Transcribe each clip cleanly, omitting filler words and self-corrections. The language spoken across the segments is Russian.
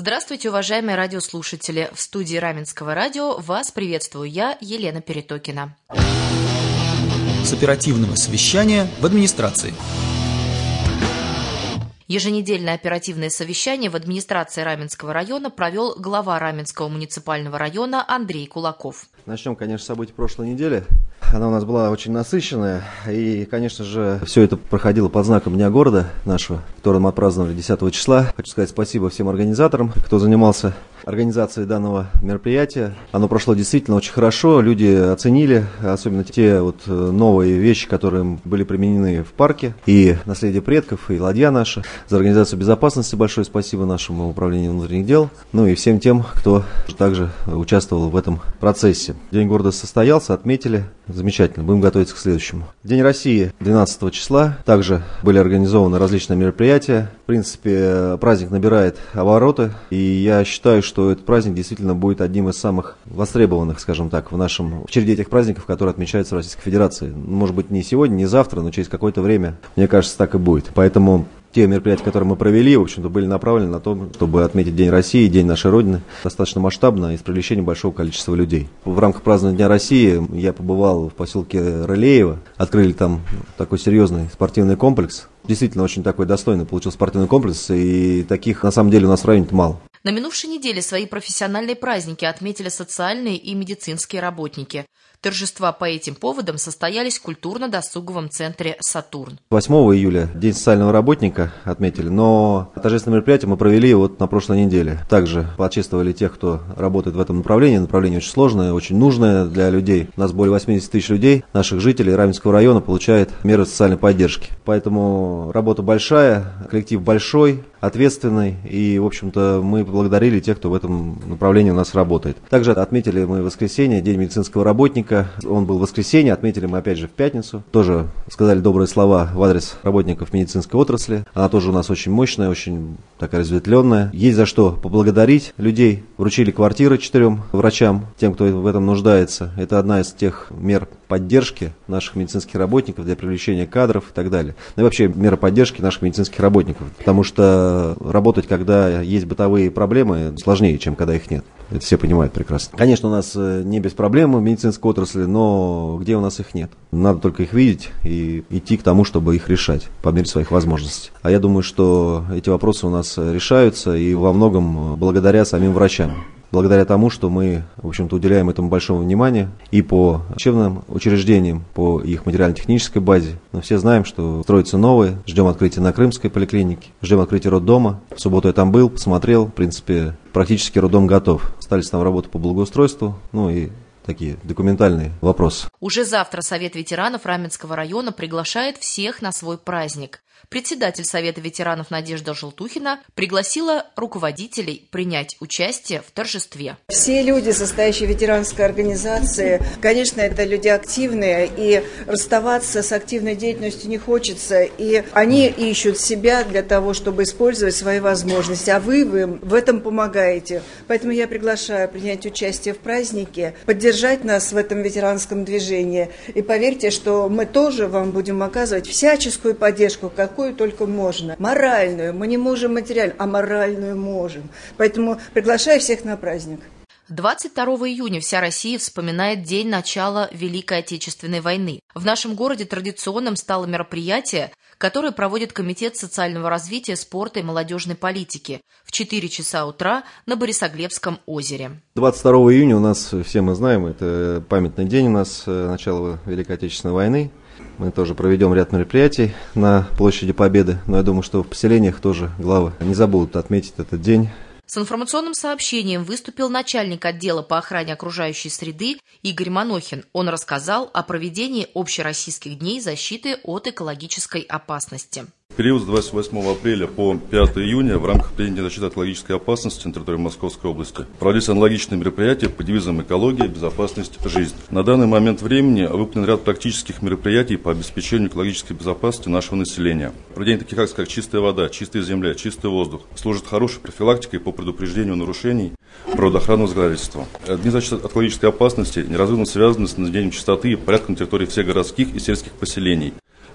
Здравствуйте, уважаемые радиослушатели! В студии Раменского радио вас приветствую я, Елена Перетокина. С оперативного совещания в администрации. Еженедельное оперативное совещание в администрации Раменского района провел глава Раменского муниципального района Андрей Кулаков. Начнем, конечно, с событий прошлой недели. Она у нас была очень насыщенная, и, конечно же, все это проходило под знаком Дня города нашего, который мы отпраздновали 10 числа. Хочу сказать спасибо всем организаторам, кто занимался организацией данного мероприятия. Оно прошло действительно очень хорошо, люди оценили, особенно те новые вещи, которые были применены в парке, и наследие предков, и ладья наша. За организацию безопасности большое спасибо нашему управлению внутренних дел, и всем тем, кто также участвовал в этом процессе. День города состоялся, отметили. Замечательно, будем готовиться к следующему. День России 12 числа. Также были организованы различные мероприятия. В принципе, праздник набирает обороты, и я считаю, что этот праздник действительно будет одним из самых востребованных, скажем так, в череде этих праздников, которые отмечаются в Российской Федерации. Может быть, не сегодня, не завтра, но через какое-то время, мне кажется, так и будет. Поэтому те мероприятия, которые мы провели, в общем-то, были направлены на то, чтобы отметить День России, День нашей Родины, достаточно масштабно и с привлечением большого количества людей. В рамках празднования Дня России я побывал в поселке Рылеево, открыли там такой серьезный спортивный комплекс. Действительно, очень такой достойный получился спортивный комплекс, и таких, на самом деле, у нас в районе мало. На минувшей неделе свои профессиональные праздники отметили социальные и медицинские работники. Торжества по этим поводам состоялись в культурно-досуговом центре «Сатурн». 8 июля День социального работника отметили, но торжественное мероприятие мы провели на прошлой неделе. Также почествовали тех, кто работает в этом направлении. Направление очень сложное, очень нужное для людей. У нас более 80 тысяч людей, наших жителей Раменского района, получает меры социальной поддержки. Поэтому работа большая, коллектив большой, ответственный, и, в общем-то, мы поблагодарили тех, кто в этом направлении у нас работает. Также отметили мы воскресенье, День медицинского работника. Он был в воскресенье, отметили мы опять же в пятницу. Тоже сказали добрые слова в адрес работников медицинской отрасли. Она тоже у нас очень мощная, очень такая разветвленная. Есть за что поблагодарить людей. Вручили квартиры 4 врачам, тем, кто в этом нуждается. Это одна из тех мер поддержки наших медицинских работников для привлечения кадров и так далее. Ну и вообще мера поддержки наших медицинских работников. Потому что работать, когда есть бытовые проблемы, сложнее, чем когда их нет. Это все понимают прекрасно. Конечно, у нас не без проблем в медицинской отрасли, но где у нас их нет? Надо только их видеть и идти к тому, чтобы их решать по мере своих возможностей. А я думаю, что эти вопросы у нас решаются и во многом благодаря самим врачам. Благодаря тому, что мы, в общем-то, уделяем этому большого внимания и по учебным учреждениям, по их материально-технической базе. Но все знаем, что строятся новые. Ждем открытия на Крымской поликлинике, ждем открытия роддома. В субботу я там был, посмотрел. В принципе, практически роддом готов. Остались там работы по благоустройству, и такие документальные вопросы. Уже завтра Совет ветеранов Раменского района приглашает всех на свой праздник. Председатель Совета ветеранов Надежда Желтухина пригласила руководителей принять участие в торжестве. Все люди, состоящие в ветеранской организации, конечно, это люди активные, и расставаться с активной деятельностью не хочется, и они ищут себя для того, чтобы использовать свои возможности, а вы им в этом помогаете. Поэтому я приглашаю принять участие в празднике, поддержать нас в этом ветеранском движении, и поверьте, что мы тоже вам будем оказывать всяческую поддержку, какую только можно. Моральную. Мы не можем материальную, а моральную можем. Поэтому приглашаю всех на праздник. 22 июня вся Россия вспоминает день начала Великой Отечественной войны. В нашем городе традиционным стало мероприятие, которое проводит Комитет социального развития, спорта и молодежной политики в 4 часа утра на Борисоглебском озере. 22 июня у нас, все мы знаем, это памятный день у нас, начала Великой Отечественной войны. Мы тоже проведем ряд мероприятий на площади Победы, но я думаю, что в поселениях тоже главы не забудут отметить этот день. С информационным сообщением выступил начальник отдела по охране окружающей среды Игорь Манохин. Он рассказал о проведении общероссийских дней защиты от экологической опасности. В период с 28 апреля по 5 июня в рамках проведения защиты от экологической опасности на территории Московской области проводились аналогичные мероприятия по девизам «Экология, безопасность, жизнь». На данный момент времени выполнен ряд практических мероприятий по обеспечению экологической безопасности нашего населения. Проведение таких акций, как «Чистая вода», «Чистая земля», «Чистый воздух» служит хорошей профилактикой по предупреждению нарушений природоохранного законодательства. Дни защиты от экологической опасности неразрывно связаны с наведением чистоты и порядка на территории всех городских и сельских поселений,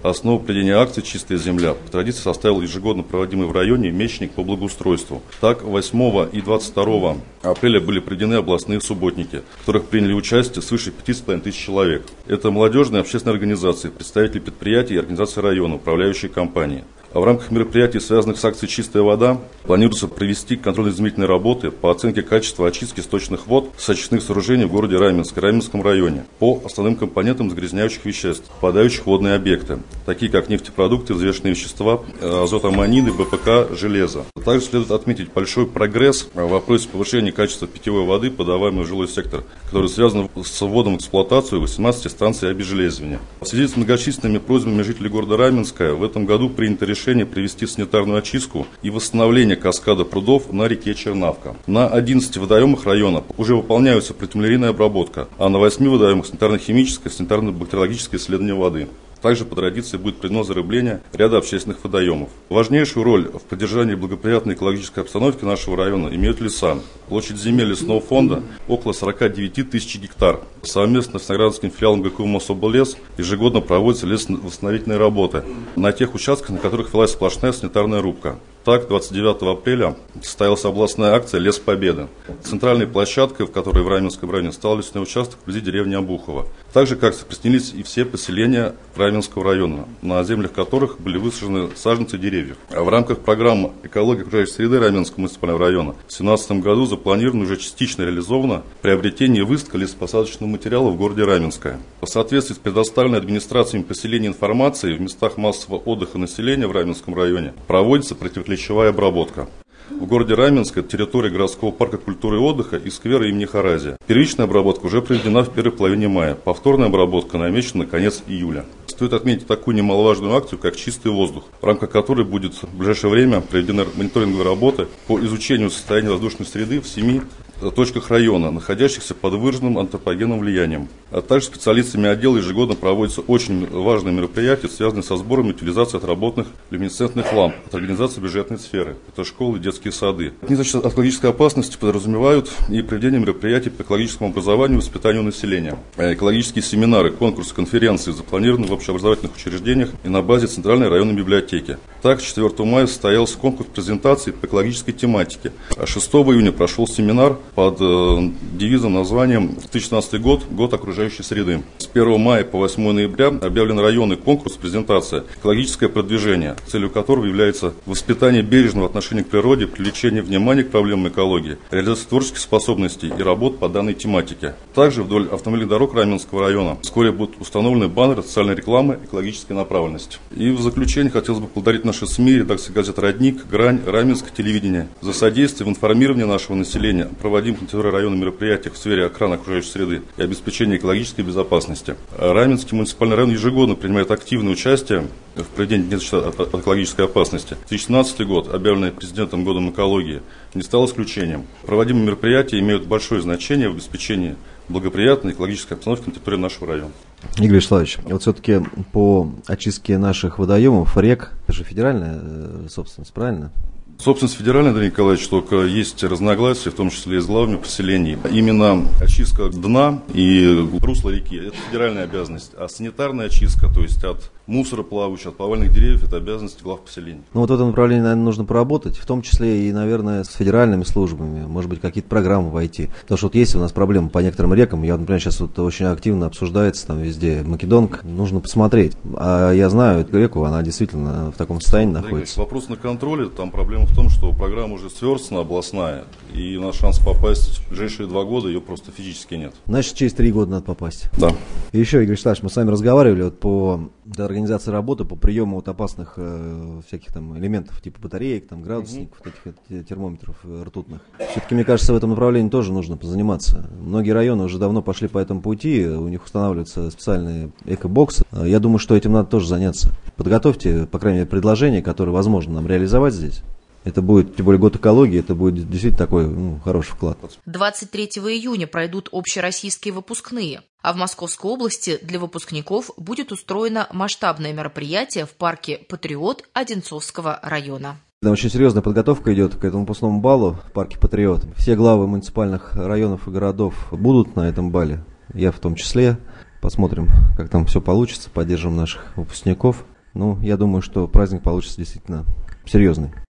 Основу проведения акции «Чистая земля» по традиции составил ежегодно проводимый в районе мечник по благоустройству. Так, 8 и 22 апреля были проведены областные субботники, в которых приняли участие свыше 5,5 тысяч человек. Это молодежные общественные организации, представители предприятий и организаций района, управляющие компании. А в рамках мероприятий, связанных с акцией «Чистая вода», планируется провести контрольно-измерительные работы по оценке качества очистки сточных вод с очистных сооружений в городе Раменск и Раменском районе по основным компонентам загрязняющих веществ, попадающих в водные объекты, такие как нефтепродукты, взвешенные вещества, азотамониды, БПК, железо. Также следует отметить большой прогресс в вопросе повышения качества питьевой воды, подаваемой в жилой сектор, который связан с вводом в эксплуатацию 18 станций обезжелезывания. В связи с многочисленными просьбами жителей города Раменска в этом году принято решение провести санитарную очистку и восстановление каскада прудов на реке Чернавка. На 11 водоемах района уже выполняются протималярийная обработка, а на 8 водоемах санитарно-химическое, санитарно-бактериологическое исследование воды. Также по традиции будет проведено зарыбление ряда общественных водоемов. Важнейшую роль в поддержании благоприятной экологической обстановки нашего района имеют леса. Площадь земель лесного фонда около 49 тысяч гектар. Совместно с Ноградским филиалом ГКУ «Мособллес» ежегодно проводятся лесовосстановительные работы на тех участках, на которых велась сплошная санитарная рубка. Так, 29 апреля состоялась областная акция «Лес Победы». Центральной площадкой, в которой в Раменском районе стал лесной участок вблизи деревни Обухово. Также к акции присоединились и все поселения Раменского района, на землях которых были высажены саженцы деревьев. А в рамках программы «Экология окружающей среды» Раменского муниципального района в 2017 году запланировано уже частично реализовано приобретение и выставка лесопосадочного материала в городе Раменское. В соответствии с предоставленной администрациями поселения информацией в местах массового отдыха населения в Раменском районе проводится противоклещевая обработка. В городе Раменск это территория городского парка культуры и отдыха и сквера имени Харазия. Первичная обработка уже проведена в первой половине мая. Повторная обработка намечена на конец июля. Стоит отметить такую немаловажную акцию, как «Чистый воздух», в рамках которой будет в ближайшее время проведена мониторинговая работа по изучению состояния воздушной среды в 7 точках района, находящихся под выраженным антропогенным влиянием. А также специалистами отдела ежегодно проводятся очень важные мероприятия, связанные со сбором и утилизацией отработанных люминесцентных ламп от организаций бюджетной сферы. Это школы и детские сады. Они, значит, от экологической опасности подразумевают и проведение мероприятий по экологическому образованию и воспитанию населения. Экологические семинары, конкурсы, конференции запланированы в общеобразовательных учреждениях и на базе Центральной районной библиотеки. Так, 4 мая состоялся конкурс презентаций по экологической тематике. А 6 июня прошел семинар под девизом, названием «2016 год. Год окружающей среды». С 1 мая по 8 ноября объявлен районный конкурс «Презентация. Экологическое продвижение», целью которого является воспитание бережного отношения к природе, привлечение внимания к проблемам экологии, реализация творческих способностей и работ по данной тематике. Также вдоль автомобильных дорог Раменского района вскоре будут установлены баннеры социальной рекламы экологической направленности. И в заключение хотелось бы поблагодарить наши СМИ, редакции газет «Родник», «Грань», «Раменское телевидение» за содействие в информировании нашего населения о проводимых на территории района мероприятиях в сфере охраны окружающей среды и обеспечения экологической безопасности. Раменский муниципальный район ежегодно принимает активное участие в проведении Дня от экологической опасности. 2017 год, объявленный президентом годом экологии, не стал исключением. Проводимые мероприятия имеют большое значение в обеспечении благоприятной экологической обстановки на территории нашего района. Игорь Вячеславович, вот все-таки по очистке наших водоемов, рек, это же федеральная собственность, правильно? Собственность федеральная, Андрей Николаевич, только есть разногласия, в том числе и с главами поселений. Именно очистка дна и русла реки – это федеральная обязанность, а санитарная очистка, то есть от мусора плавающего, от поваленных деревьев – это обязанность глав поселений. Ну вот в этом направлении, наверное, нужно поработать, в том числе и, наверное, с федеральными службами, может быть, какие-то программы войти. Потому что вот есть у нас проблемы по некоторым рекам, я, например, сейчас вот очень активно обсуждается там везде Македонка, нужно посмотреть. А я знаю эту реку, она действительно в таком состоянии находится. Вопрос на контроле, там проблема в том, что программа уже сверстана, областная, и у нас шанс попасть в ближайшие 2 года ее просто физически нет. Значит, через 3 года надо попасть. Да. И еще, Игорь Вячеславович, мы с вами разговаривали вот по организации работы, по приему вот опасных всяких там элементов, типа батареек, там, градусников, вот этих термометров ртутных. Все-таки, мне кажется, в этом направлении тоже нужно позаниматься. Многие районы уже давно пошли по этому пути, у них устанавливаются специальные экобоксы. Я думаю, что этим надо тоже заняться. Подготовьте, по крайней мере, предложения, которые возможно нам реализовать здесь. Это будет, тем более, год экологии, это будет действительно такой хороший вклад. 23 июня пройдут общероссийские выпускные, а в Московской области для выпускников будет устроено масштабное мероприятие в парке «Патриот» Одинцовского района. Очень серьезная подготовка идет к этому выпускному балу в парке «Патриот». Все главы муниципальных районов и городов будут на этом бале, я в том числе. Посмотрим, как там все получится, поддержим наших выпускников. я думаю, что праздник получится действительно серьезный.